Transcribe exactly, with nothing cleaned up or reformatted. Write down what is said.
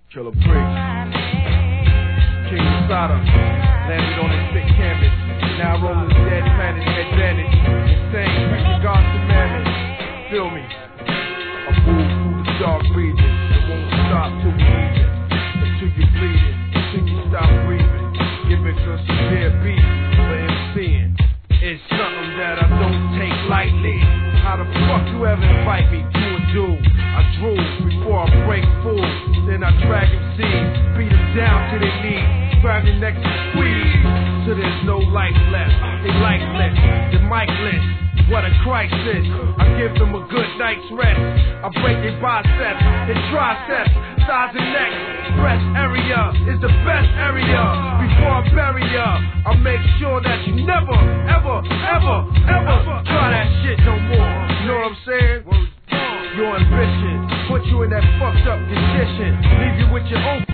Killer Priest, King Masada, landed on his thick canvas. Now rolling dead planet advantage. Insane, preaching God's commandments. Feel me? I move through the dark regions. It won't stop till we leave it. Until you bleed it, until you stop breathing. Give it a severe beat for MCing. It's something that I don't take lightly. How the fuck you ever invite me to a duel? I drool before I break full. Then I drag M Cs, beat them down to their knees, grab their necks and squeeze till there's no life left. They lifeless, they're micless. What a crisis. I give them a good night's rest. I break their biceps, their triceps, thighs and neck. Breast area is the best area. Before I bury ya, I make sure that you never, ever, ever, ever try that shit no more. You know what I'm saying? Your ambition put you in that fucked up condition. Leave you with your own